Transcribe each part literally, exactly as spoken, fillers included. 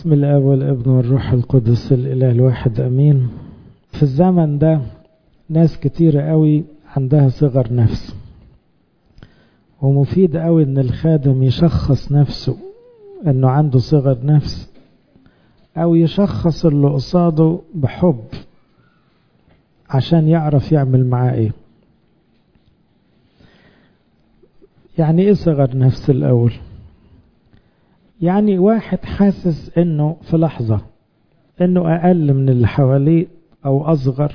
بسم الاب والابن والروح القدس الاله الواحد امين. في الزمن ده ناس كتير قوي عندها صغر نفس، ومفيد قوي ان الخادم يشخص نفسه انه عنده صغر نفس، او يشخص اللي قصاده بحب عشان يعرف يعمل معاه ايه. يعني ايه صغر نفس؟ الاول يعني واحد حاسس انه في لحظة انه اقل من اللي حواليه او اصغر،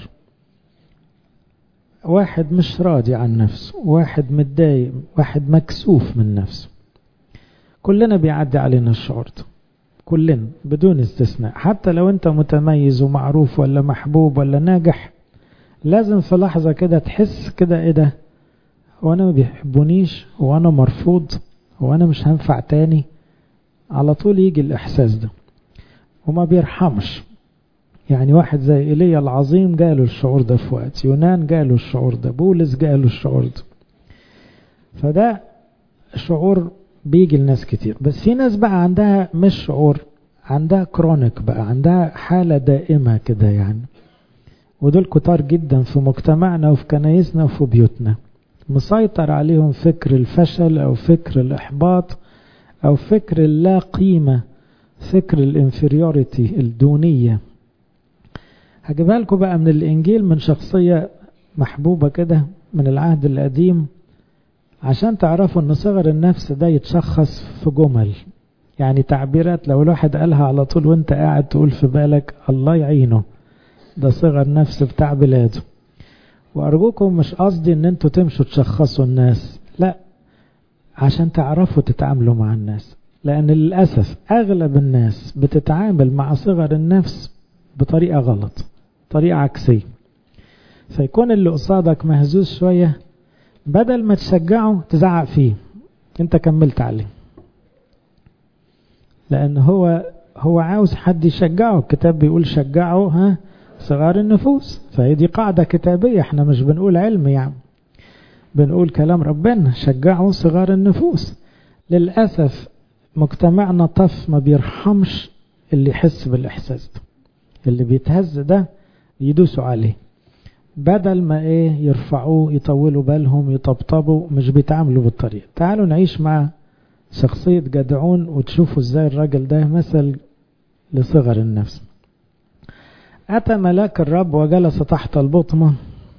واحد مش راضي عن نفسه، واحد متضايق، واحد مكسوف من نفسه. كلنا بيعدي علينا الشعور ده، كلنا بدون استثناء. حتى لو انت متميز ومعروف ولا محبوب ولا ناجح، لازم في لحظة كده تحس كده ايه ده، هو انا ما بيحبونيش، هو انا مرفوض، هو انا مش هنفع تاني. على طول يجي الاحساس ده وما بيرحمش. يعني واحد زي ايليا العظيم جاله الشعور ده في وقت، يونان جاله الشعور ده، بولس جاله الشعور ده. فده شعور بيجي لناس كتير. بس في ناس بقى عندها مش شعور، عندها كرونيك بقى، عندها حالة دائمة كده يعني. ودول كتار جدا في مجتمعنا وفي كنايسنا وفي بيوتنا، مسيطر عليهم فكر الفشل او فكر الاحباط او فكر اللا قيمة، فكر الانفيريوريتي، الدونية. هجيبها لكم بقى من الانجيل، من شخصية محبوبة كده من العهد القديم، عشان تعرفوا ان صغر النفس ده يتشخص في جمل، يعني تعبيرات لو الواحد قالها على طول وانت قاعد تقول في بالك الله يعينه، ده صغر نفس بتاع بلاده. وارجوكم مش قصدي ان انتوا تمشوا تشخصوا الناس، لا، عشان تعرفوا تتعاملوا مع الناس. لان للأسف اغلب الناس بتتعامل مع صغر النفس بطريقة غلط، طريقة عكسية. فيكون اللي قصادك مهزوز شوية، بدل ما تشجعه تزعق فيه، انت كملت عليه، لان هو هو عاوز حد يشجعه. الكتاب بيقول شجعه ها صغار النفوس. فهي دي قاعدة كتابية، احنا مش بنقول علم يعني، بنقول كلام ربنا، شجعوا صغار النفوس. للأسف مجتمعنا طف، ما بيرحمش اللي يحس بالإحساس ده، اللي بيتهز ده يدوسوا عليه، بدل ما ايه يرفعوه، يطولوا بالهم، يطبطبوا، مش بيتعاملوا بالطريقة. تعالوا نعيش مع شخصية جدعون وتشوفوا ازاي الراجل ده مثل لصغر النفس. أتى ملاك الرب وجلس تحت البطمة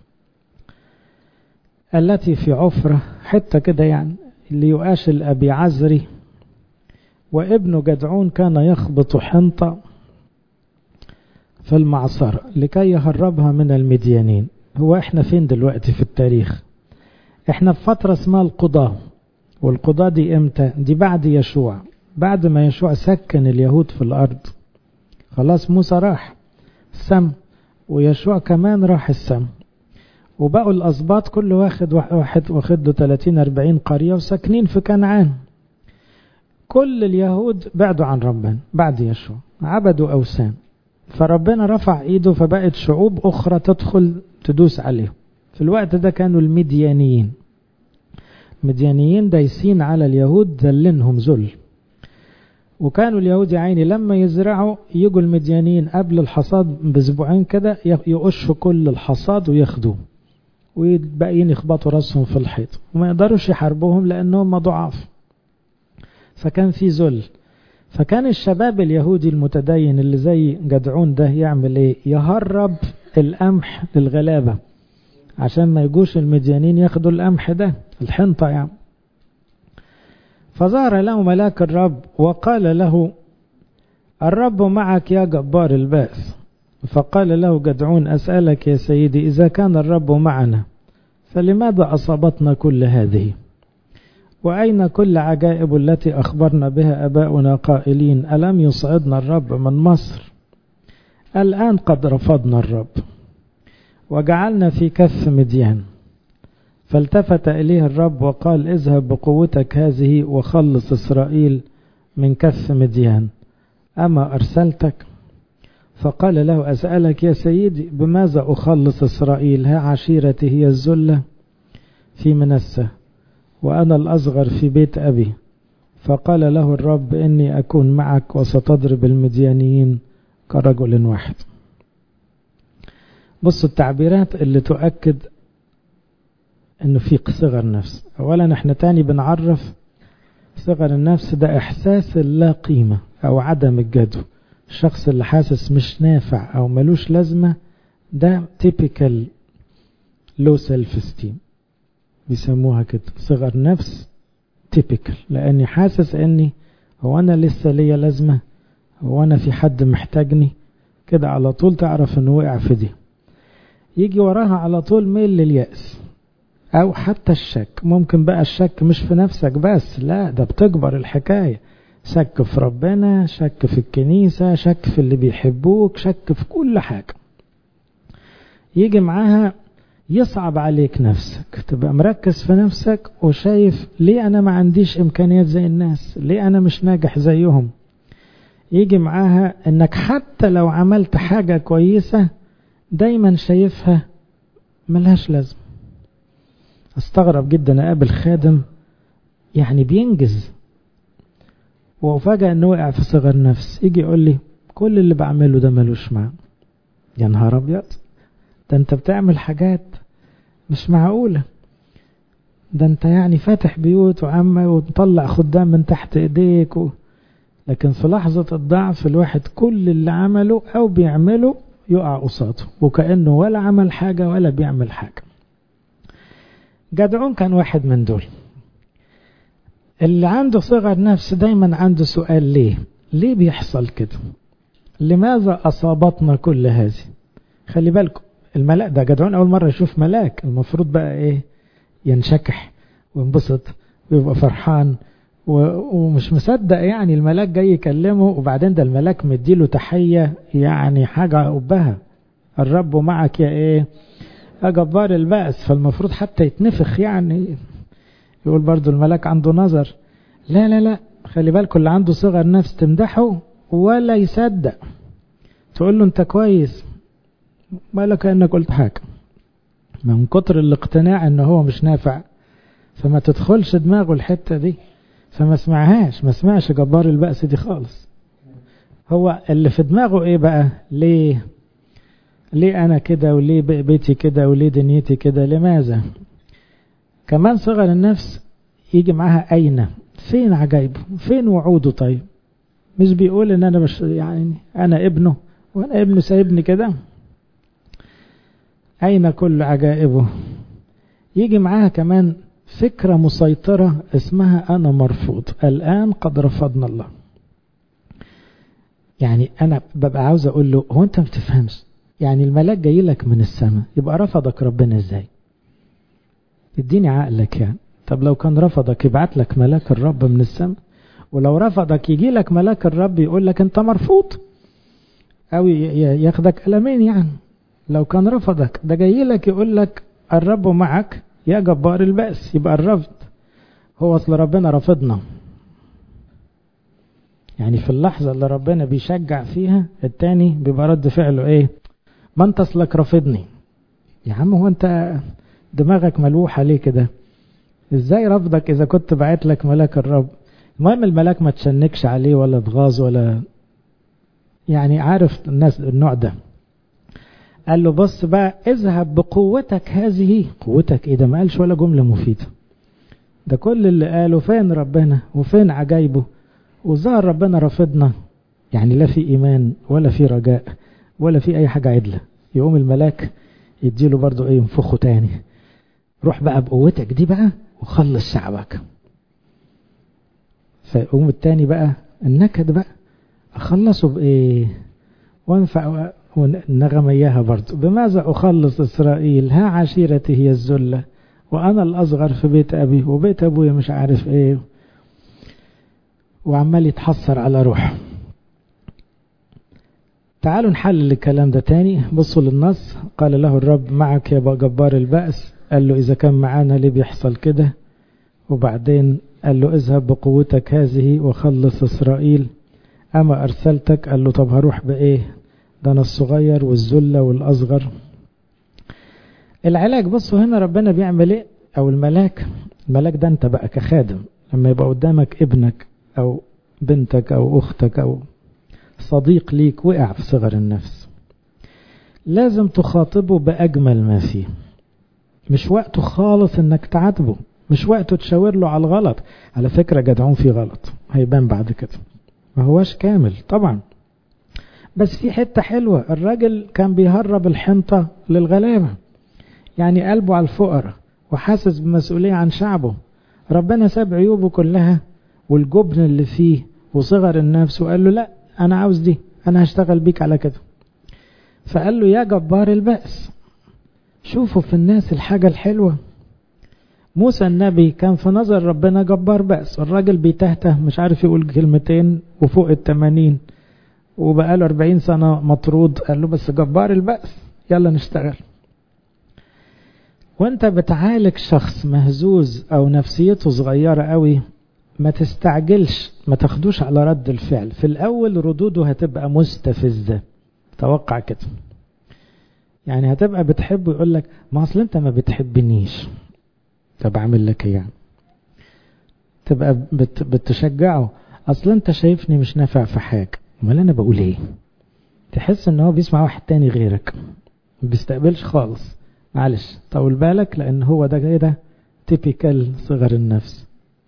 التي في عفرة، حتة كده يعني ليؤاش الأبي عزري، وابن جدعون كان يخبط حنطة في المعصرة لكي يهربها من المديانين. هو احنا فين دلوقتي في التاريخ؟ احنا في فترة اسمها القضاء. والقضاء دي امتى؟ دي بعد يشوع، بعد ما يشوع سكن اليهود في الأرض. خلاص موسى راح السم، ويشوع كمان راح السم، وبقوا الأسباط كل واحد واحد واخد له ثلاثين أربعين قرية وساكنين في كنعان. كل اليهود بعدوا عن ربنا بعد يشوع، عبدوا أوثان. فربنا رفع ايده، فبقت شعوب أخرى تدخل تدوس عليهم. في الوقت ده كانوا المديانيين. المديانيين دايسين على اليهود، ذلنهم ذل. وكانوا اليهود يا عيني لما يزرعوا يجوا المديانيين قبل الحصاد باسبوعين كده يقشوا كل الحصاد وياخدوه، ويبقين يخبطوا راسهم في الحيط، وما يقدروش يحاربوهم لأنهم ضعاف. فكان في ذل. فكان الشباب اليهودي المتدين اللي زي جدعون ده يعمل ايه؟ يهرب القمح للغلابة عشان ما يجوش المديانين ياخدوا القمح ده، الحنطة يعني. فظهر له ملاك الرب وقال له الرب معك يا جبار البأس. فقال له جدعون أسألك يا سيدي، إذا كان الرب معنا فلماذا أصابتنا كل هذه؟ وأين كل عجائب التي أخبرنا بها أباؤنا قائلين ألم يصعدنا الرب من مصر؟ الآن قد رفضنا الرب وجعلنا في كف مديان. فالتفت إليه الرب وقال اذهب بقوتك هذه وخلص إسرائيل من كف مديان، أما أرسلتك؟ فقال له أسألك يا سيدي بماذا أخلص إسرائيل؟ ها عشيرتي هي الزلة في منسة، وأنا الأصغر في بيت أبي. فقال له الرب إني أكون معك وستضرب المديانيين كرجل واحد. بصوا التعبيرات اللي تؤكد انه في صغر نفس. اولا احنا تاني بنعرف صغر النفس ده احساس اللا قيمة او عدم الجدوى. الشخص اللي حاسس مش نافع او ملوش لازمة ده typical low self esteem بيسموها كده، صغر نفس typical، لاني حاسس اني هو انا لسه ليا لازمة، هو انا في حد محتاجني كده، على طول تعرف انه وقع في دي. يجي وراها على طول ميل لليأس او حتى الشك. ممكن بقى الشك مش في نفسك بس، لا ده بتكبر الحكاية، شك في ربنا، شك في الكنيسة، شك في اللي بيحبوك، شك في كل حاجة. يجي معاها يصعب عليك نفسك، تبقى مركز في نفسك وشايف ليه انا ما عنديش امكانيات زي الناس، ليه انا مش ناجح زيهم. يجي معاها انك حتى لو عملت حاجة كويسة دايما شايفها ملهاش لازم. استغرب جدا اقابل خادم يعني بينجز وفجأة انه وقع في صغر نفس، يجي يقول لي كل اللي بعمله ده ملوش معنى. يا نهار ابيض، ده انت بتعمل حاجات مش معقولة، ده انت يعني فاتح بيوت وعمة وتطلع خدام من تحت ايديك و... لكن في لحظة الضعف الواحد كل اللي عمله او بيعمله يقع قصاده وكأنه ولا عمل حاجة ولا بيعمل حاجة. جدعون كان واحد من دول. اللي عنده صغر نفس دايما عنده سؤال، ليه ليه بيحصل كده؟ لماذا أصابتنا كل هذه؟ خلي بالكم الملاك ده جدعون أول مرة يشوف ملاك، المفروض بقى إيه؟ ينشكح وينبسط ويبقى فرحان ومش مصدق يعني الملاك جاي يكلمه، وبعدين ده الملاك مديله تحية يعني حاجة أبها، الرب معك يا إيه يا جبار البأس. فالمفروض حتى يتنفخ يعني، يقول برضو الملاك عنده نظر. لا لا لا، خلي بالكم اللي عنده صغر نفس تمدحه ولا يصدق، تقول له انت كويس ولا كأنك قلت حاجة، من كتر الاقتناع ان هو مش نافع فما تدخلش دماغه الحتة دي، فما سمعهاش، ما سمعش جبار البأس دي خالص. هو اللي في دماغه ايه بقى؟ ليه ليه انا كده، وليه بيتي كده، وليه دنيتي كده، لماذا؟ كمان صغر النفس يجي معاها اين، فين عجائبه، فين وعوده؟ طيب مش بيقول ان انا مش يعني انا ابنه وانا ابنه سايبني كده؟ اين كل عجائبه؟ يجي معاها كمان فكرة مسيطرة اسمها انا مرفوض، الان قد رفضنا الله. يعني انا ببقى عاوز اقول له هو انت ما بتفهمش، يعني الملاك جاي لك من السماء يبقى رفضك ربنا ازاي؟ اديني عقلك يعني. طب لو كان رفضك يبعت لك ملاك الرب من السماء، ولو رفضك يجي لك ملاك الرب يقول لك انت مرفوض او ياخدك قلمين يعني. لو كان رفضك ده جاي لك يقول لك الرب معك يا جبار البأس، يبقى الرفض هو اصل ربنا رفضنا. يعني في اللحظة اللي ربنا بيشجع فيها التاني بيبقى رد فعله ايه؟ ما انت اصلك رفضني. يا عم هو انت دماغك ملوحة ليه كده؟ ازاي رفضك اذا كنت بعت لك ملاك الرب؟ المهم الملاك ما تشنكش عليه ولا تغاظ ولا يعني، عارف الناس النوع ده. قال له بص بقى اذهب بقوتك هذه. قوتك ايه ده؟ ما قالش ولا جملة مفيدة، ده كل اللي قاله فين ربنا وفين عجايبه، وظهر ربنا رفضنا، يعني لا في ايمان ولا في رجاء ولا في اي حاجة عدلة. يقوم الملاك يديله برضو ايه؟ ينفخه تاني، روح بقى بقوتك دي بقى وخلص شعبك. فيقوم التاني بقى النكد بقى، اخلصه بايه؟ وانفع النغمة اياها برضو، بماذا اخلص اسرائيل؟ ها عشيرتي هي الذلة وانا الاصغر في بيت ابي وبيت ابويا مش عارف ايه، وعمال يتحسر على روحه. تعالوا نحلل الكلام ده تاني. بصوا للنص. قال له الرب معك يا جبار البأس. قال له إذا كان معانا ليه بيحصل كده؟ وبعدين قال له اذهب بقوتك هذه وخلص إسرائيل. أما أرسلتك؟ قال له طب هروح بإيه؟ ده أنا الصغير والذلة والأصغر. العلاج بصوا هنا ربنا بيعمل إيه؟ أو الملاك الملاك ده أنت بقى كخادم لما يبقى قدامك ابنك أو بنتك أو أختك أو صديق ليك وقع في صغر النفس، لازم تخاطبه بأجمل ما فيه. مش وقته خالص انك تعاتبه، مش وقته تشاور له على الغلط. على فكرة جدعون في غلط هيبان بعد كده، ما هواش كامل طبعا، بس في حتة حلوة. الراجل كان بيهرب الحنطة للغلابة، يعني قلبه على الفقراء وحاسس بمسؤولية عن شعبه. ربنا ساب عيوبه كلها والجبن اللي فيه وصغر النفس وقال له لا أنا عاوز دي، أنا هشتغل بيك على كده. فقال له يا جبار البأس، شوفوا في الناس الحاجة الحلوة. موسى النبي كان في نظر ربنا جبار بأس، الراجل بيتهته مش عارف يقول كلمتين وفوق التمانين وبقاله أربعين سنة مطرود، قال له بس جبار البأس يلا نشتغل. وانت بتعالج شخص مهزوز او نفسيته صغيرة قوي، ما تستعجلش، ما تاخدوش على رد الفعل. في الاول ردوده هتبقى مستفزة، توقع كده، يعني هتبقى بتحبه يقول لك ما اصل انت ما بتحبنيش، طب اعمل لك ايه يعني؟ تبقى بت بتشجعه، اصل انت شايفني مش نافع في حاجة، امال انا بقول ايه؟ تحس ان هو بيسمع واحد تاني غيرك، ما بيستقبلش خالص. معلش طول بالك، لان هو ده كده تيبيكال صغر النفس.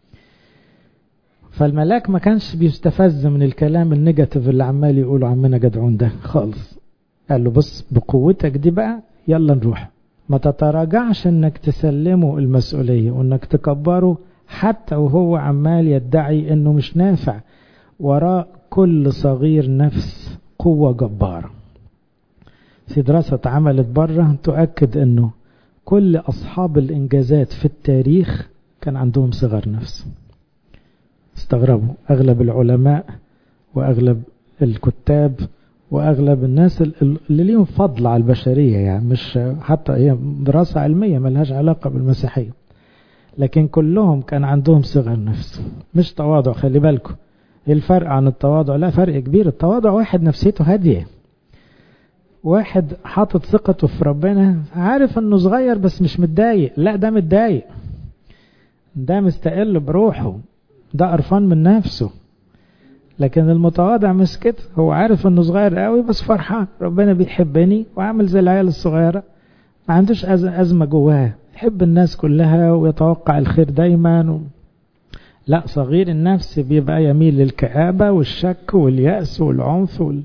فالملاك ما كانش بيستفز من الكلام النيجاتيف اللي عمال يقوله عمنا جدعون ده خالص. قال له بص بقوتك دي بقى يلا نروح، ما تتراجعش انك تسلمه المسؤولية وانك تكبره حتى وهو عمال يدعي انه مش نافع. وراء كل صغير نفس قوة جبارة. في دراسة اتعملت بره تؤكد انه كل اصحاب الانجازات في التاريخ كان عندهم صغر نفس. استغربوا اغلب العلماء واغلب الكتاب واغلب الناس اللي ليهم فضل على البشرية، يعني مش حتى هي دراسة علمية ملهاش علاقة بالمسيحية، لكن كلهم كان عندهم صغر نفس. مش تواضع، خلي بالكم ايه الفرق عن التواضع؟ لا فرق كبير. التواضع واحد نفسيته هادية، واحد حاطط ثقته في ربنا، عارف انه صغير بس مش متضايق. لا ده متضايق، ده مستقل بروحه، ده قرفان من نفسه. لكن المتواضع مش كده، هو عارف انه صغير قوي بس فرحان، ربنا بيحبني وعامل زي العيال الصغيرة، ما عندوش أزمة جواه، يحب الناس كلها ويتوقع الخير دايما و... لا صغير النفس بيبقى يميل للكآبة والشك واليأس والعنف وال...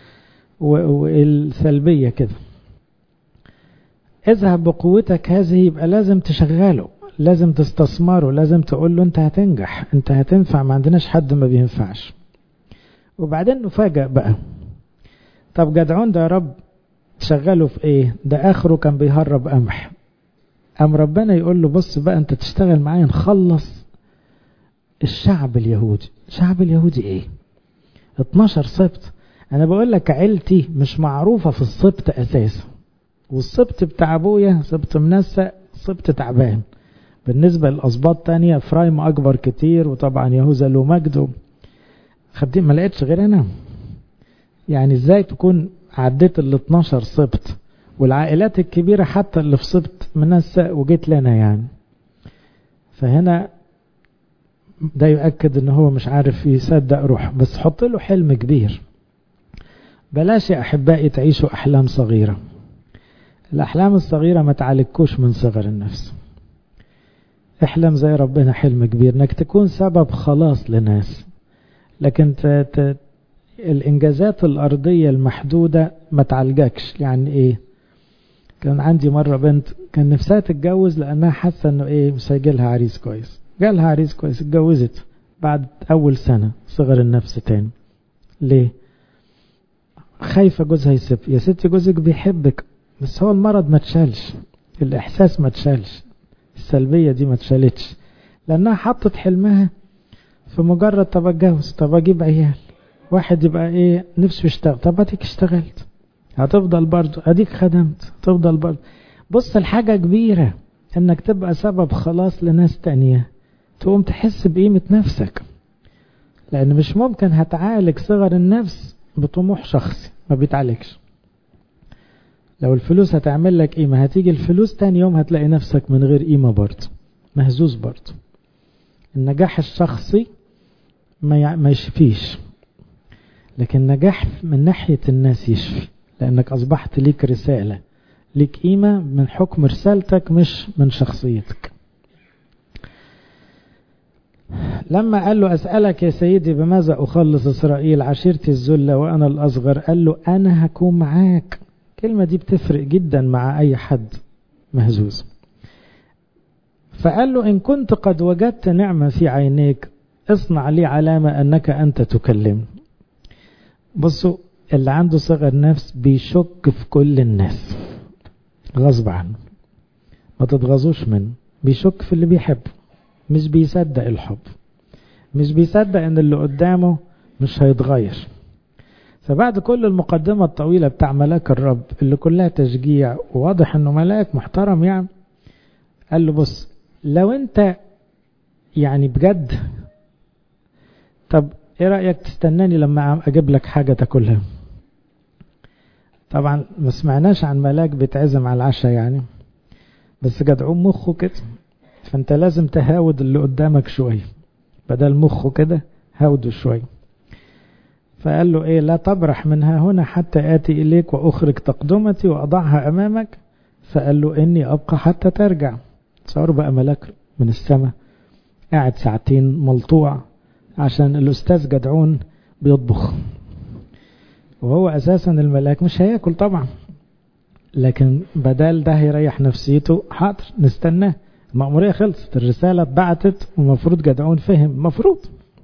والسلبية كده. اذهب بقوتك هذه، يبقى لازم تشغله، لازم تستثمره، لازم تقول له انت هتنجح، انت هتنفع، ما عندناش حد ما بينفعش. وبعدين نفاجأ بقى، طب جدعون ده يا رب تشغله في ايه؟ ده اخره كان بيهرب قمح. قام ربنا يقول له بص بقى انت تشتغل معايا نخلص الشعب اليهودي. الشعب اليهودي ايه؟ اتناشر سبط. انا بقول لك عيلتي مش معروفة في السبط اساسا، والسبط بتاع ابويا سبط منسى، سبط تعبان بالنسبة للأسباط تانية. فرايم اكبر كتير، وطبعا يهوذا له مجد. خدين ما لقيتش غير انا، يعني ازاي تكون عديت ال اتناشر سبط والعائلات الكبيرة حتى اللي في سبط منسى وجيت لنا يعني. فهنا ده يؤكد ان هو مش عارف يصدق روح. بس حط له حلم كبير. بلاش يا احبائي تعيشوا احلام صغيرة. الاحلام الصغيرة ما تعالجكوش من صغر النفس. احلم زي ربنا حلم كبير، انك تكون سبب خلاص لناس. لكن ت... ت... الانجازات الارضية المحدودة ما تعالجكش. يعني ايه؟ كان عندي مرة بنت كان نفسها تتجوز لانها حاسة انه ايه مش هيجيلها عريس كويس. جالها عريس كويس، اتجوزت بعد اول سنة صغر النفس تاني. ليه؟ خايفة جوزها يسيب. يا ستي جوزك بيحبك، بس هو المرض ما تشالش، الاحساس ما تشالش، السلبية دي ما تشالتش، لانها حطت حلمها في مجرد طب اتجوز، طب اجيب عيال. واحد يبقى ايه نفسه يشتغل، طب اديك اشتغلت هتفضل برضو، اديك خدمت تفضل برضو. بص الحاجة كبيرة انك تبقى سبب خلاص لناس تانية، تقوم تحس بقيمة نفسك. لان مش ممكن هتعالج صغر النفس بطموح شخصي، ما بيتعالجش. لو الفلوس هتعمل لك قيمة، هتيجي الفلوس تاني يوم هتلاقي نفسك من غير قيمة برضو، مهزوز برضو. النجاح الشخصي ما ما يشفيش، لكن نجاح من ناحية الناس يشفي، لأنك أصبحت ليك رسالة، ليك قيمة من حكم رسالتك مش من شخصيتك. لما قال له أسألك يا سيدي بماذا أخلص إسرائيل عشيرتي الذلة وأنا الأصغر، قال له أنا هكون معاك. الكلمة دي بتفرق جدا مع أي حد مهزوز. فقال له إن كنت قد وجدت نعمة في عينيك اصنع لي علامة أنك أنت تكلم. بصوا، اللي عنده صغر نفس بيشك في كل الناس غصب عنه، ما تتغاظوش منه. بيشك في اللي بيحبه، مش بيصدق الحب، مش بيصدق ان اللي قدامه مش هيتغير. فبعد كل المقدمة الطويلة بتاع ملاك الرب اللي كلها تشجيع وواضح انه ملاك محترم يعني، قال له بص، لو انت يعني بجد، طب ايه رأيك تستناني لما اجيب لك حاجة تاكلها؟ طبعا ما سمعناش عن ملاك بيتعزم على العشاء يعني، بس جدعون مخه كده، فانت لازم تهاود اللي قدامك شوية، بدل مخه كده هاوده شوية. فقال له ايه، لا تبرح منها هنا حتى آتي إليك وأخرج تقدمتي وأضعها أمامك. فقال له إني أبقى حتى ترجع. تصور بقى ملاك من السماء قاعد ساعتين ملطوع عشان الأستاذ جدعون بيطبخ، وهو أساسا الملاك مش هياكل طبعا، لكن بدل ده هيريح نفسيته، حاضر نستناه. المأمورية خلصت، الرسالة اتبعتت، ومفروض جدعون فهم مفروض.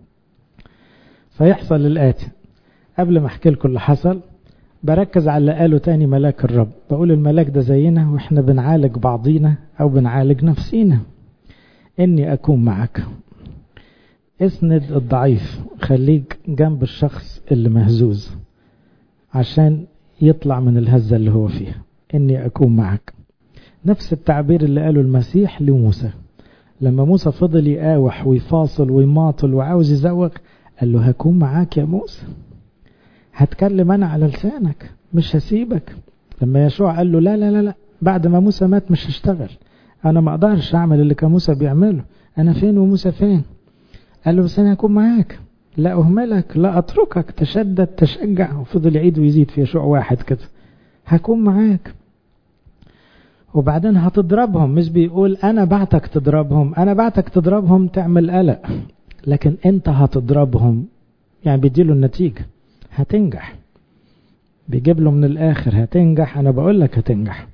فيحصل الآتي، قبل ما احكي لكم اللي حصل بركز على اللي قاله تاني ملاك الرب. بقول الملاك ده زينا واحنا بنعالج بعضينا او بنعالج نفسينا. اني اكون معك. اسند الضعيف، خليك جنب الشخص اللي مهزوز عشان يطلع من الهزة اللي هو فيها. اني اكون معك، نفس التعبير اللي قاله المسيح لموسى لما موسى فضل يقاوح ويفاصل ويماطل وعاوز يزوق، قال له هكون معاك يا موسى، هتكلم انا على لسانك، مش هسيبك. لما يشوع قال له لا لا لا لا، بعد ما موسى مات مش هشتغل، انا ما اقدرش اعمل اللي كان موسى بيعمله، انا فين وموسى فين؟ قال له بس انا هكون معاك، لا اهملك لا اتركك. تشدد تشجع، وفضل يعيد ويزيد في يشوع واحد كده، هكون معاك. وبعدين هتضربهم، مش بيقول انا بعتك تضربهم، انا بعتك تضربهم تعمل قلق، لكن انت هتضربهم، يعني بيديله النتيجة، هتنجح، بيجيب له من الاخر هتنجح، انا بقول لك هتنجح.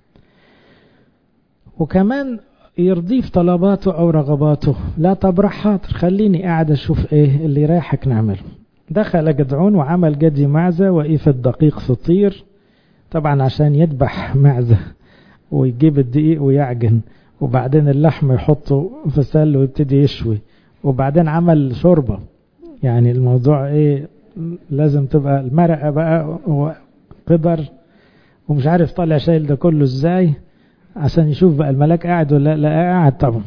وكمان يرضيه في طلباته او رغباته، لا تبرح حاضر، خليني قاعد اشوف ايه اللي يريحك نعمله. دخل جدعون وعمل جدي معزة وإيفة دقيق فطير، طبعا عشان يذبح معزة ويجيب الدقيق ويعجن، وبعدين اللحم يحطه في سل ويبتدي يشوي، وبعدين عمل شوربة. يعني الموضوع ايه، لازم تبقى المرقة بقى وقدر ومش عارف طالع شايل ده كله ازاي عشان يشوف بقى الملاك قاعد ولا لا قاعد طبعا.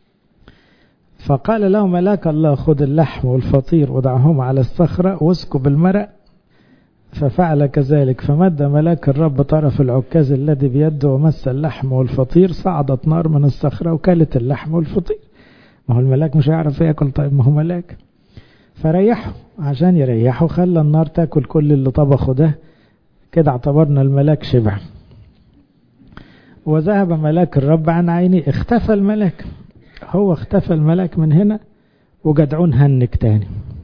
فقال له ملاك الله خذ اللحم والفطير وضعهما على الصخرة واسكب المرق، ففعل كذلك. فمد ملاك الرب طرف العكاز الذي بيده ومس اللحم والفطير، صعدت نار من الصخرة وكلت اللحم والفطير. ما هو الملاك مش هيعرف ياكل، طيب ما هو ملاك. فريحه، عشان يريحه خلى النار تاكل كل اللي طبخه ده، كده اعتبرنا الملاك شبع. وذهب ملاك الرب عن عيني، اختفى الملاك، هو اختفى الملاك من هنا، وجدعون هنك تاني.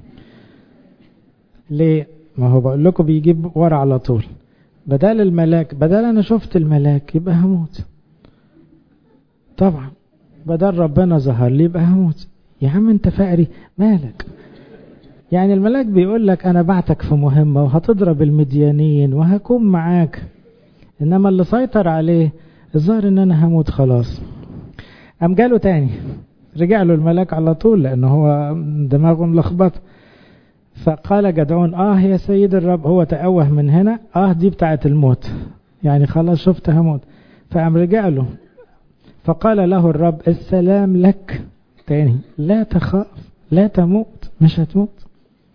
ليه؟ ما هو بقول لكم بيجيب ورا على طول. بدل الملاك، بدل انا شفت الملاك يبقى هموت طبعا، بدل ربنا ظهر لي يبقى هموت. يا عم انت فقري مالك؟ يعني الملاك بيقول لك انا بعتك في مهمة وهتضرب المديانين وهكون معاك، انما اللي سيطر عليه الظاهر ان انا هموت خلاص. قام جاله تاني، رجع له الملاك على طول لانه هو دماغه ملخبط. فقال جدعون اه يا سيد الرب، هو تأوه من هنا، اه دي بتاعة الموت، يعني خلاص شفت هموت. فقام رجع له، فقال له الرب السلام لك تاني، لا تخاف لا تموت، مش هتموت.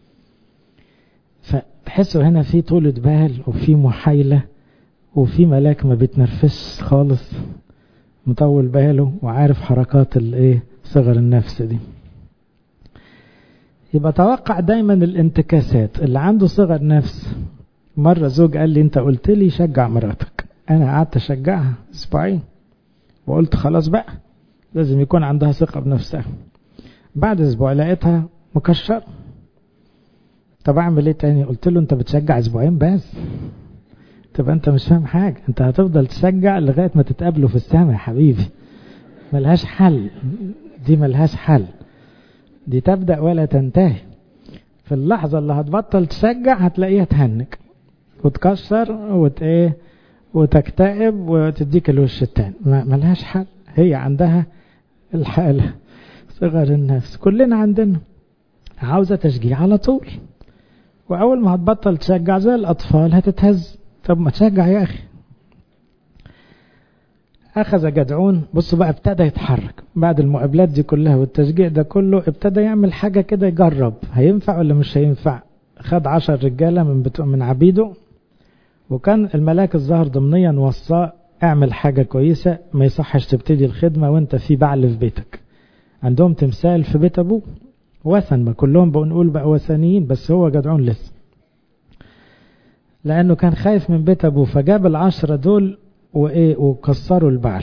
فتحسوا هنا في طولة بال وفي محايلة، وفي ملاك ما بيتنرفش خالص، مطول باله وعارف حركات الايه صغر النفس دي. يبقى توقع دايما الانتكاسات. اللي عنده صغر نفس، مرة زوج قال لي انت قلت لي شجع مراتك، انا قعدت اشجعها اسبوعين وقلت خلاص بقى لازم يكون عندها ثقة بنفسها. بعد اسبوع لقيتها مكشر. طب اعمل ايه تاني؟ قلت له انت بتشجع اسبوعين بس، تبقى انت مش فاهم حاجة، انت هتفضل تشجع لغاية ما تتقابلوا في السماء يا حبيبي. ملهاش حل دي، ملهاش حل دي، تبدأ ولا تنتهي. في اللحظة اللي هتبطل تشجع هتلاقيها تهنك وتكسر وت ايه وتكتئب وتديك الوش التاني. ملهاش حل، هي عندها الحالة صغر النفس. كلنا عندنا عاوزة تشجيع على طول، وأول ما هتبطل تشجع زي الأطفال هتتهز. طب ما تشجع يا أخي. أخذ جدعون، بصوا بقى ابتدى يتحرك بعد المقابلات دي كلها والتشجيع ده كله، ابتدى يعمل حاجة كده يجرب هينفع ولا مش هينفع. خد عشر رجالة من بتوع من عبيده، وكان الملاك الظاهر ضمنيا وصاه اعمل حاجة كويسة، ما يصحش تبتدي الخدمة وانت في بعل في بيتك. عندهم تمثال في بيت ابوه وثن، ما كلهم بنقول بقى وثنيين، بس هو جدعون لسه، لانه كان خايف من بيت ابوه. فجاب العشرة دول وايه وكسروا البعل.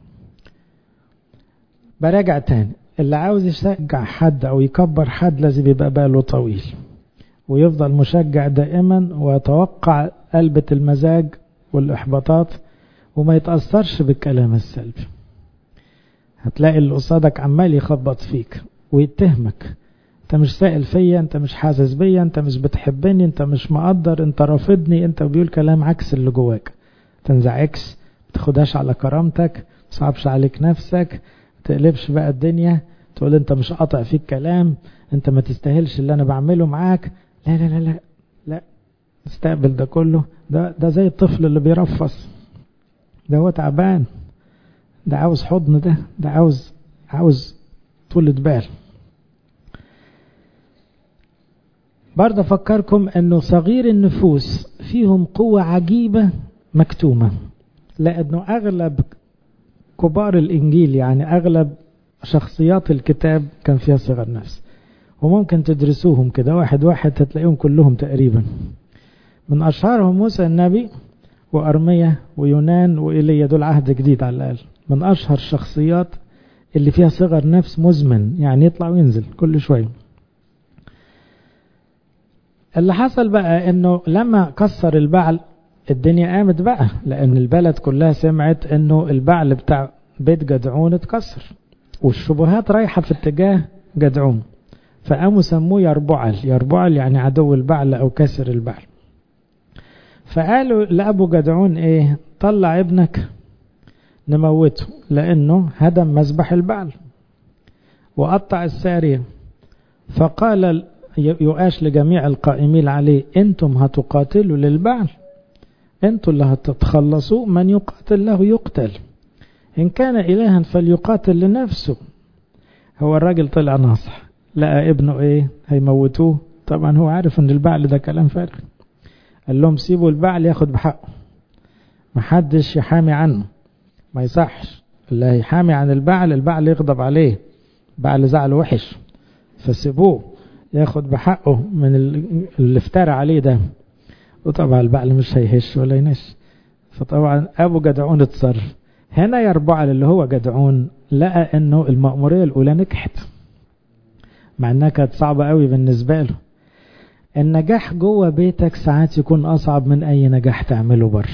براجع تاني، اللي عاوز يشجع حد او يكبر حد لازم يبقى باله طويل ويفضل مشجع دائما، ويتوقع قلبة المزاج والاحباطات وما يتأثرش بالكلام السلبي. هتلاقي اللي قصادك عمال يخبط فيك ويتهمك، انت مش سائل فيا، انت مش حاسس بيا، انت مش بتحبني، انت مش مقدر، انت رافضني، انت بيقول كلام عكس اللي جواك. تنزعكش، تاخدهاش على كرامتك، مصعبش عليك نفسك، تقلبش بقى الدنيا تقول انت مش قاطع فيك كلام، انت ما تستاهلش اللي انا بعمله معاك. لا لا لا لا لا، استقبل ده كله. ده ده زي الطفل اللي بيرفص، ده هو تعبان، ده عاوز حضن، ده ده عاوز عاوز طولة بال. برضه أفكركم أنه صغير النفوس فيهم قوة عجيبة مكتومة، لأنه أغلب كبار الإنجيل يعني أغلب شخصيات الكتاب كان فيها صغر نفس، وممكن تدرسوهم كده واحد واحد هتلاقيهم كلهم تقريبا. من أشهرهم موسى النبي وأرمية ويونان وإيليا، دول عهد جديد على الأقل، من أشهر الشخصيات اللي فيها صغر نفس مزمن، يعني يطلع وينزل كل شوية. اللي حصل بقى انه لما كسر البعل الدنيا قامت بقى، لان البلد كلها سمعت انه البعل بتاع بيت جدعون اتكسر، والشبهات رايحة في اتجاه جدعون، فقاموا سموه يربعل. يربعل يعني عدو البعل او كسر البعل. فقالوا لأبو جدعون ايه، طلع ابنك نموته، لانه هدم مذبح البعل وقطع السارية. فقال يؤاش لجميع القائمين عليه، انتم هتقاتلوا للبعل، انتم اللي هتتخلصوا، من يقاتل له يقتل، ان كان الها فليقاتل لنفسه. هو الراجل طلع ناصح، لقى ابنه ايه هيموتوه، طبعا هو عارف ان البعل ده كلام فارغ. قال لهم سيبوا البعل ياخد بحقه، محدش يحامي عنه، ما يصحش. اللي هيحامي عن البعل البعل يغضب عليه، البعل زعل وحش، فسيبوه ياخد بحقه من اللي افترى عليه ده. وطبعا البعل مش هيهش ولا ينش، فطبعا ابو جدعون اتصرف. هنا يربعل اللي هو جدعون لقى انه المأمورية الاولى نجحت، مع انها كانت صعبة قوي بالنسبة له. النجاح جوه بيتك ساعات يكون اصعب من اي نجاح تعمله بره،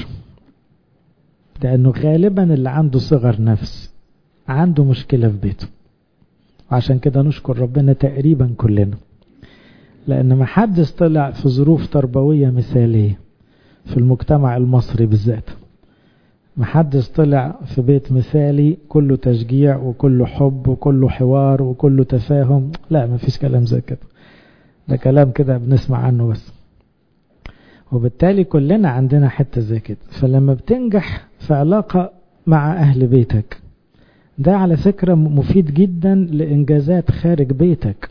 لانه غالبا اللي عنده صغر نفس عنده مشكلة في بيته. وعشان كده نشكر ربنا تقريبا كلنا، لأن ما حدش طلع في ظروف تربوية مثالية في المجتمع المصري بالذات. ما حدش طلع في بيت مثالي كله تشجيع وكله حب وكله حوار وكله تفاهم، لا ما فيش كلام زي كده، ده كلام كده بنسمع عنه بس. وبالتالي كلنا عندنا حتة زي كده. فلما بتنجح في علاقة مع أهل بيتك، ده على فكرة مفيد جدا لإنجازات خارج بيتك،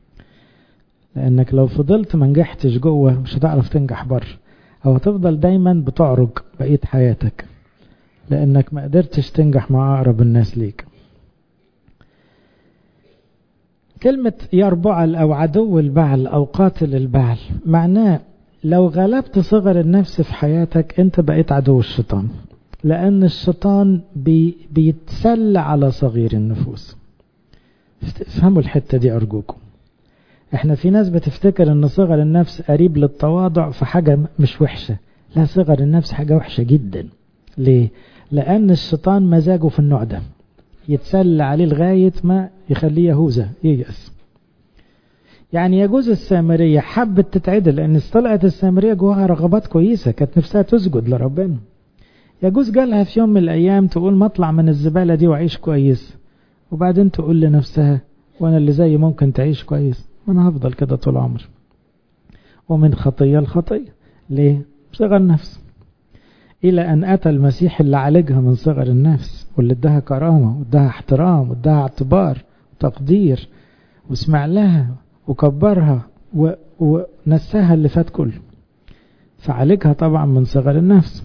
لأنك لو فضلت ما نجحتش جوه مش هتعرف تنجح بره، أو هتفضل دايما بتعرج بقية حياتك لأنك ما قدرتش تنجح مع أقرب الناس ليك. كلمة يربعل أو عدو البعل أو قاتل البعل معناه لو غلبت صغر النفس في حياتك أنت بقيت عدو الشيطان، لأن الشيطان بي بيتسلى على صغير النفوس. فهموا الحتة دي أرجوكم. احنا في ناس بتفتكر ان صغر النفس قريب للتواضع، في حاجة مش وحشة. لا، صغر النفس حاجة وحشة جدا. ليه؟ لأن الشيطان مزاجه في النوع ده، يتسلى عليه لغاية ما يخليه يهوذا ييأس. يعني يجوز السامرية حبت تتعدل، لأن طلعت السامرية جواها رغبات كويسة، كانت نفسها تسجد لربنا. يجوز جالها في يوم من الأيام تقول ما اطلع من الزبالة دي وعيش كويس، وبعدين تقول لنفسها وانا اللي زي ممكن تعيش كويس، وانا هفضل كده طول عمري. ومن خطية الخطية. ليه؟ صغر نفس. إلى أن أتى المسيح اللي عالجها من صغر النفس، واللي ادها كرامة وادها احترام وادها اعتبار وتقدير، واسمع لها وكبرها و... ونساها اللي فات كله. فعالجها طبعا من صغر النفس.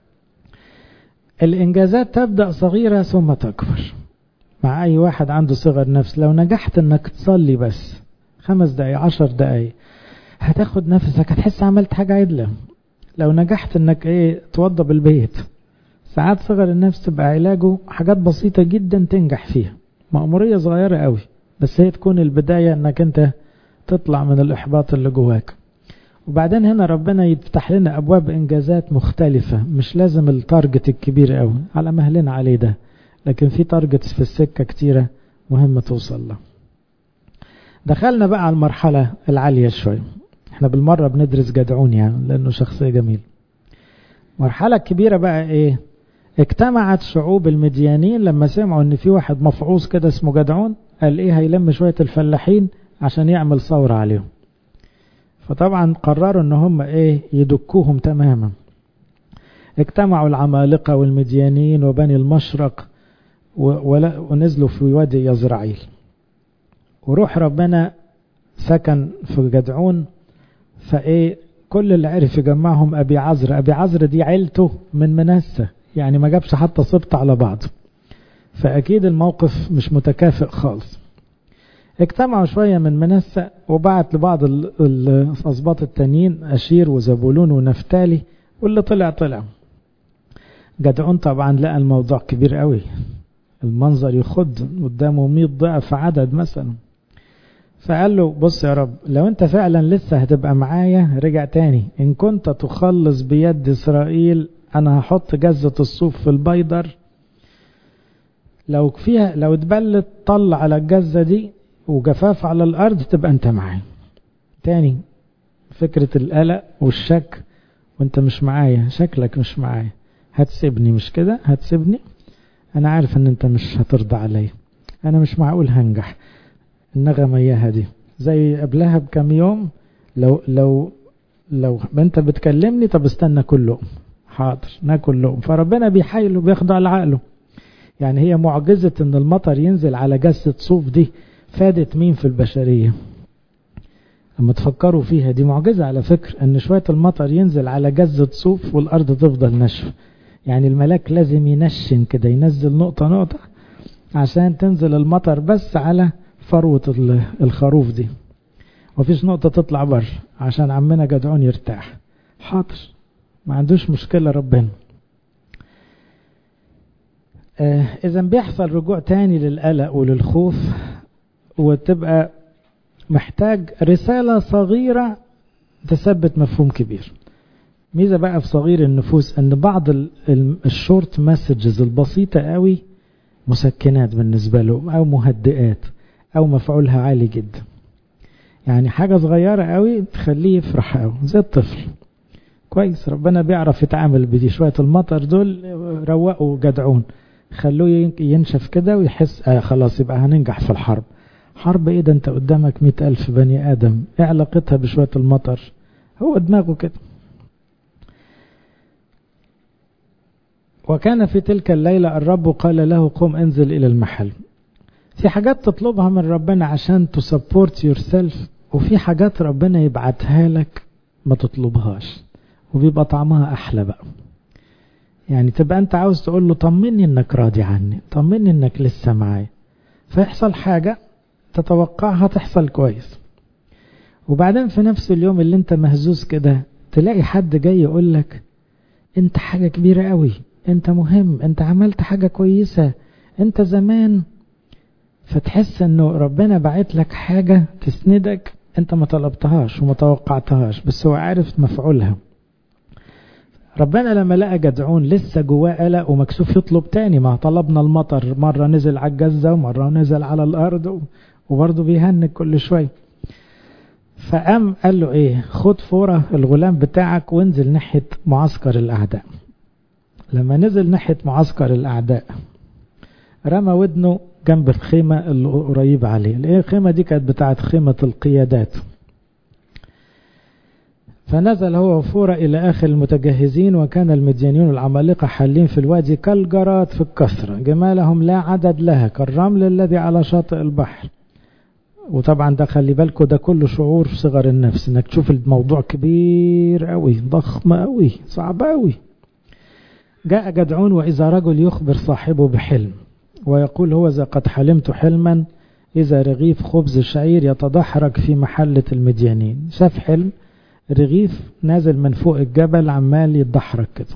الإنجازات تبدأ صغيرة ثم تكبر. مع أي واحد عنده صغر نفس، لو نجحت انك تصلي بس خمس دقايق عشر دقايق هتاخد نفسك، هتحس عملت حاجة عدلة. لو نجحت انك ايه توضب البيت، ساعات صغر النفس تبقى علاجه حاجات بسيطة جدا تنجح فيها، مأمورية صغيرة قوي، بس هي تكون البداية انك انت تطلع من الإحباط اللي جواك. وبعدين هنا ربنا يفتح لنا أبواب إنجازات مختلفة، مش لازم التارجت الكبير قوي على مهلنا عليه ده، لكن في تارجتس في السكة كتيرة مهمة توصل له. دخلنا بقى على المرحلة العالية شوي. احنا بالمرة بندرس جدعون يعني لأنه شخصية جميل. مرحلة كبيرة بقى ايه؟ اجتمعت شعوب المديانين لما سمعوا ان في واحد مفعوص كده اسمه جدعون، قال ايه هيلم شوية الفلاحين عشان يعمل ثورة عليهم. فطبعا قرروا ان هم ايه يدكوهم تماما. اجتمعوا العمالقة والمديانين وبني المشرق ونزلوا في وادي يزرعيل، وروح ربنا سكن في جدعون. فايه كل اللي عرف يجمعهم ابي عزر. ابي عزر دي عيلته من منسى، يعني ما جابش حتى سبط على بعض، فاكيد الموقف مش متكافئ خالص. اجتمعوا شوية من منسى وبعت لبعض الاسباط التانيين اشير وزبولون ونفتالي، واللي طلع طلع. جدعون طبعا لقى الموضوع كبير قوي، المنظر يخض، قدامه مئة ضعف عدد مثلا. فقال له بص يا رب، لو انت فعلا لسه هتبقى معايا رجع تاني، ان كنت تخلص بيد اسرائيل انا هحط جزة الصوف في البيدر، لو فيها لو اتبلت طل على الجزة دي وجفاف على الارض تبقى انت معايا. تاني فكرة القلق والشك، وانت مش معايا، شكلك مش معايا، هتسيبني مش كده؟ هتسيبني؟ انا عارف ان انت مش هترضى عليا، انا مش معقول هنجح. النغمة اياها دي زي قبلها بكم يوم، لو لو لو انت بتكلمني طب استنى كل لقم، حاضر ناكل لقم. فربنا بيحايله بيخضع لعقله. يعني هي معجزة ان المطر ينزل على جسة صوف دي فادت مين في البشرية؟ لما تفكروا فيها دي معجزة على فكرة، ان شوية المطر ينزل على جزة صوف والارض تفضل نشف. يعني الملاك لازم ينشن كده، ينزل نقطة نقطة عشان تنزل المطر بس على فروة الخروف دي، وفيش نقطة تطلع بر عشان عمنا جدعون يرتاح. حاضر، ما عندوش مشكلة ربنا. آه إذا بيحصل رجوع تاني للقلق وللخوف، وتبقى محتاج رسالة صغيرة تثبت مفهوم كبير. ميزة بقى في صغير النفوس ان بعض الشورت مسجز البسيطة قوي مسكنات بالنسبة له، او مهدئات، او مفعولها عالي جدا. يعني حاجة صغيرة قوي تخليه يفرح قوي زي الطفل. كويس، ربنا بيعرف يتعامل بدي. شوية المطر دول روقوا جدعون، خلوه ينشف كده ويحس آه خلاص يبقى هننجح في الحرب. حرب ايه ده؟ انت قدامك مئة الف بني ادم، ايه علاقتها بشوية المطر؟ هو دماغه كده. وكان في تلك الليلة الرب قال له قم انزل إلى المحل. في حاجات تطلبها من ربنا عشان تسبورت يور سيلف، وفي حاجات ربنا يبعتها لك ما تطلبهاش وبيبقى طعمها أحلى بقى. يعني تبقى أنت عاوز تقول له طمني إنك راضي عني، طمني إنك لسه معايا، فيحصل حاجة تتوقعها تحصل كويس. وبعدين في نفس اليوم اللي انت مهزوز كده تلاقي حد جاي يقول لك انت حاجة كبيرة قوي، انت مهم، انت عملت حاجة كويسة، انت زمان. فتحس انه ربنا بعت لك حاجة تسندك انت ما طلبتهاش وما توقعتهاش، بس هو عارف مفعولها. ربنا لما لقى جدعون لسه جواه قلق ومكسوف يطلب تاني، ما طلبنا المطر مرة نزل على الجزة ومرة نزل على الارض وبرضه بيهنك كل شوي. فقام قال له ايه، خد فورة الغلام بتاعك وانزل ناحية معسكر الاعداء. لما نزل ناحية معسكر الاعداء رمى ودنه جنب الخيمة اللي قريبة عليه. الخيمة دي كانت بتاعت خيمة القيادات. فنزل هو وفورة إلى آخر المتجهزين، وكان المديانيون العمالقة حالين في الوادي كالجراد في الكثرة، جمالهم لا عدد لها كالرمل الذي على شاطئ البحر. وطبعا ده خلي بالكم ده كله شعور صغر النفس، انك تشوف الموضوع كبير قوي ضخم قوي صعب قوي. جاء جدعون وإذا رجل يخبر صاحبه بحلم ويقول هو إذا قد حلمت حلما إذا رغيف خبز شعير يتدحرج في محلة المديانين. شاف حلم رغيف نازل من فوق الجبل عمال يتدحرج كده،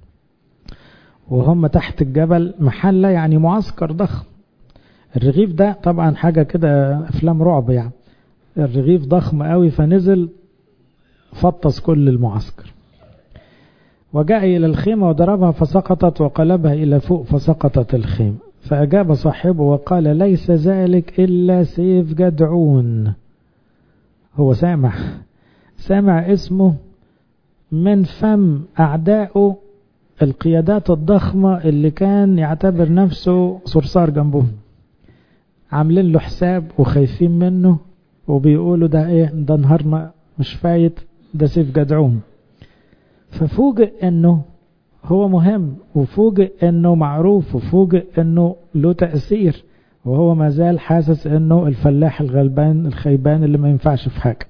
وهم تحت الجبل محلة يعني معسكر ضخم. الرغيف ده طبعا حاجة كده أفلام رعب يعني، الرغيف ضخم قوي فنزل فطس كل المعسكر. وجاء إلى الخيمة وضربها فسقطت وقلبها إلى فوق فسقطت الخيمة. فأجاب صاحبه وقال ليس ذلك إلا سيف جدعون. هو سامع سامع اسمه من فم أعدائه القيادات الضخمة اللي كان يعتبر نفسه صرصار جنبهم، عاملين له حساب وخايفين منه وبيقولوا ده ايه، ده نهارنا مش فايت، ده سيف جدعون. ففوجئ انه هو مهم، وفوجئ انه معروف، وفوجئ انه له تأثير، وهو ما زال حاسس انه الفلاح الغلبان الخيبان اللي ما ينفعش في حاجة.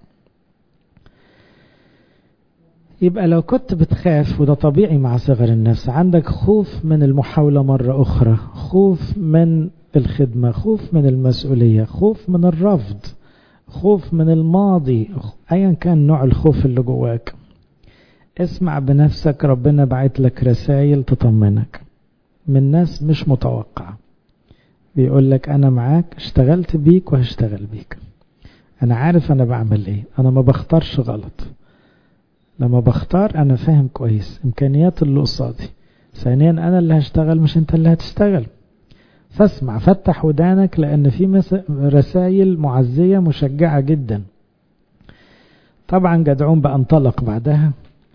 يبقى لو كنت بتخاف، وده طبيعي مع صغر النفس، عندك خوف من المحاولة مرة أخرى، خوف من الخدمة، خوف من المسؤولية، خوف من الرفض، خوف من الماضي، أيا كان نوع الخوف اللي جواك، اسمع بنفسك ربنا بعت لك رسائل تطمنك من ناس مش متوقعة. بيقول لك أنا معاك، اشتغلت بيك وهشتغل بيك، أنا عارف أنا بعمل إيه، أنا ما بختارش غلط، لما بختار أنا فاهم كويس إمكانيات اللي قصادي، ثانيا أنا اللي هشتغل مش أنت اللي هتشتغل. فاسمع، فتح ودانك، لأن في رسائل معزية مشجعة جدا. طبعا جدعون بقى انطلق بعدها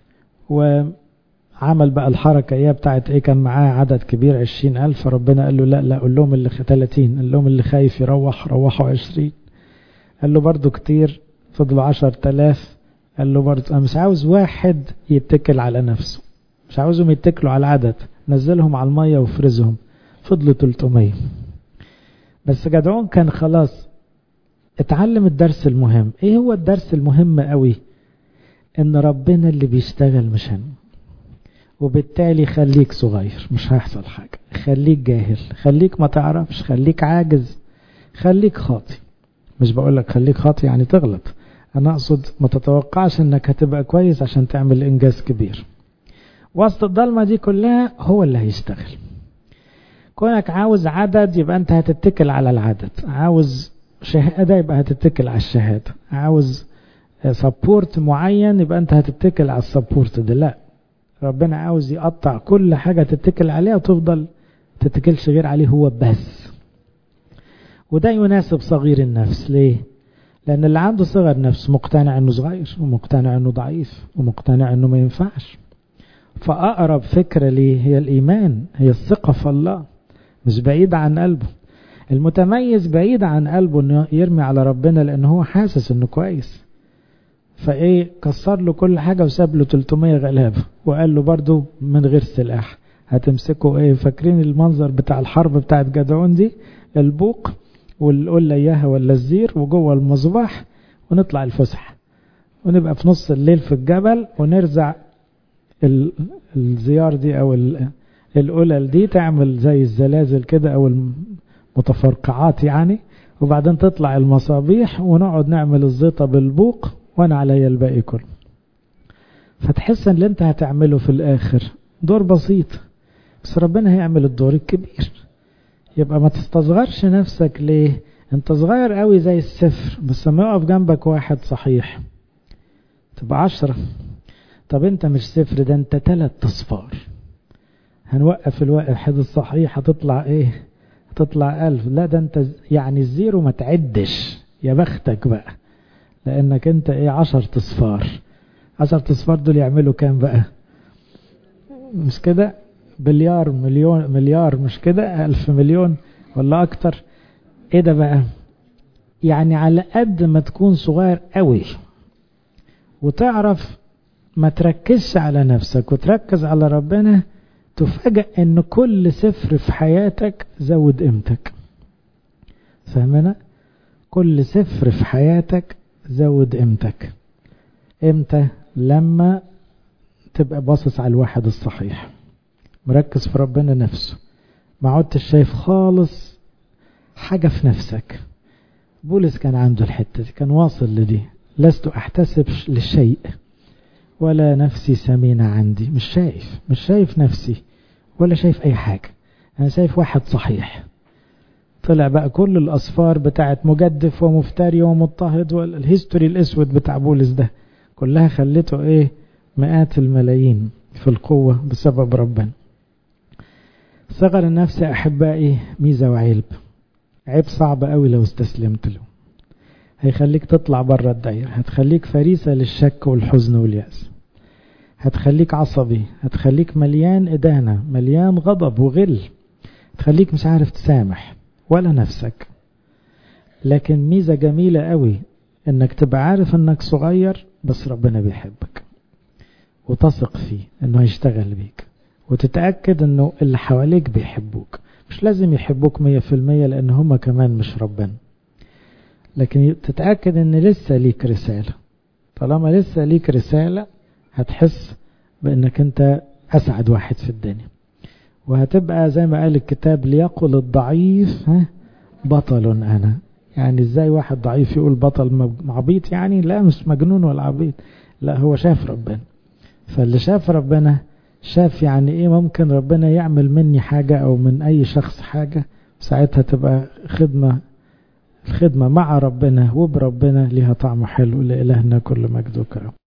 وعمل بقى الحركة ايه بتاعت ايه، كان معاه عدد كبير عشرين ألف، ربنا قال له لا لا قول لهم اللي ثلاثين، قال لهم اللي خايف يروح روحوا عشرين، قال له برضو كتير فضلوا عشر تلاف، قال له برضو أنا مش عاوز واحد يتكل على نفسه، مش عاوزهم يتكلوا على العدد، نزلهم على المية وفرزهم، فضلوا تلتمية. بس جدعون كان خلاص اتعلم الدرس المهم. ايه هو الدرس المهم قوي؟ ان ربنا اللي بيشتغل مش انا، وبالتالي خليك صغير مش هيحصل حاجة، خليك جاهل، خليك ما تعرفش، خليك عاجز، خليك خاطي. مش بقولك خليك خاطي يعني تغلط، انا اقصد ما تتوقعش انك هتبقى كويس عشان تعمل انجاز كبير. وسط الضلمة دي كلها هو اللي هيشتغل. كونك عاوز عدد يبقى انت هتتكل على العدد، عاوز شهادة يبقى هتتكل على الشهادة، عاوز سبورت معين يبقى انت هتتكل على السبورت ده. لا، ربنا عاوز يقطع كل حاجة تتكل عليها وتفضل تتكلش غير عليه هو بس. وده يناسب صغير النفس. ليه؟ لأن اللي عنده صغر نفس مقتنع انه صغير، ومقتنع انه ضعيف، ومقتنع انه ما ينفعش. فأقرب فكرة ليه هي الإيمان، هي الثقة في الله، مش بعيد عن قلبه. المتميز بعيد عن قلبه انه يرمي على ربنا لأنه هو حاسس انه كويس، فايه كسر له كل حاجة وساب له تلتمية غلابة، وقال له برضو من غير سلاح هتمسكوا ايه. فاكرين المنظر بتاع الحرب بتاعت جدعون دي، البوق والقلة اياها ولا الزير وجوه المصباح، ونطلع الفسح ونبقى في نص الليل في الجبل ونرزع الزيار دي او القلل دي تعمل زي الزلازل كده او متفرقعات يعني، وبعدين تطلع المصابيح ونقعد نعمل الزيطة بالبوق وانا عليا الباقي كله. فتحس ان اللي انت هتعمله في الاخر دور بسيط، بس ربنا هيعمل الدور الكبير. يبقى ما تستصغرش نفسك. ليه؟ انت صغير قوي زي الصفر، بس لما يقف جنبك واحد صحيح تبقى عشرة. طب انت مش صفر، ده انت تلات اصفار. هنوقف الواحد الصحيح هتطلع ايه؟ هتطلع الف. لا ده انت يعني الزيرو ما تعدش، يا بختك بقى، لانك انت ايه؟ عشر اصفار. عشر اصفار دول يعملوا كام بقى؟ مش كده؟ بليار، مليون، مليار، مش كده؟ الف مليون ولا اكتر. ايه ده بقى؟ يعني على قد ما تكون صغير قوي وتعرف ما تركزش على نفسك وتركز على ربنا، تفاجأ ان كل صفر في حياتك زود قيمتك. فاهمنا؟ كل صفر في حياتك زود قيمتك. امتى؟ لما تبقى باصص على الواحد الصحيح، مركز في ربنا نفسه، ما عدتش شايف خالص حاجة في نفسك. بولس كان عنده الحتة دي، كان واصل لدي. لست احتسب للشيء ولا نفسي ثمينة عندي. مش شايف مش شايف نفسي ولا شايف اي حاجة، انا شايف واحد صحيح. طلع بقى كل الاصفار بتاعت مجدف ومفتري ومضطهد والهيستوري الاسود بتاع بولس ده كلها خلته ايه؟ مئات الملايين في القوة بسبب ربنا. صغر النفس يا احبائي ميزة وعيب. عيب صعب قوي لو استسلمت له، هيخليك تطلع بره الدايرة، هتخليك فريسة للشك والحزن واليأس، هتخليك عصبي، هتخليك مليان إدانة، مليان غضب وغل، هتخليك مش عارف تسامح ولا نفسك. لكن ميزة جميلة قوي انك تبقى عارف انك صغير بس ربنا بيحبك، وتثق فيه انه هيشتغل بيك، وتتأكد انه اللي حواليك بيحبوك. مش لازم يحبوك مية في المية لان هما كمان مش ربنا، لكن تتأكد ان لسه ليك رسالة. طالما لسه ليك رسالة هتحس بانك انت اسعد واحد في الدنيا، وهتبقى زي ما قال الكتاب ليقل الضعيف ها بطل انا. يعني ازاي واحد ضعيف يقول بطل؟ عبيط يعني؟ لا مش مجنون ولا عبيط، لا هو شاف ربنا. فاللي شاف ربنا شاف يعني ايه ممكن ربنا يعمل مني حاجة او من اي شخص حاجة. ساعتها تبقى خدمة الخدمة مع ربنا وبربنا لها طعم حلو. لإلهنا كل مجد وكرم.